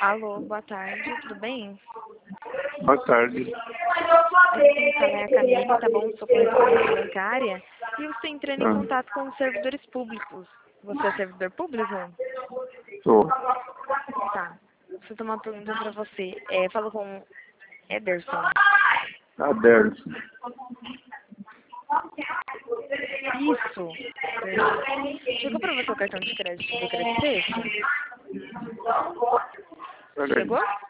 Alô, boa tarde, tudo bem? Boa tarde. Quem fala é a Camille, tá bom? Sou correspondente bancária e eu estou entrando em contato com os servidores públicos. Você é servidor público? Sou. Tá. Deixa eu tomar uma pergunta pra você. Falo com Ederson. Aderson. Isso. Perfeito. Chegou pra você o cartão de crédito do Crescente? Peraí. Chegou?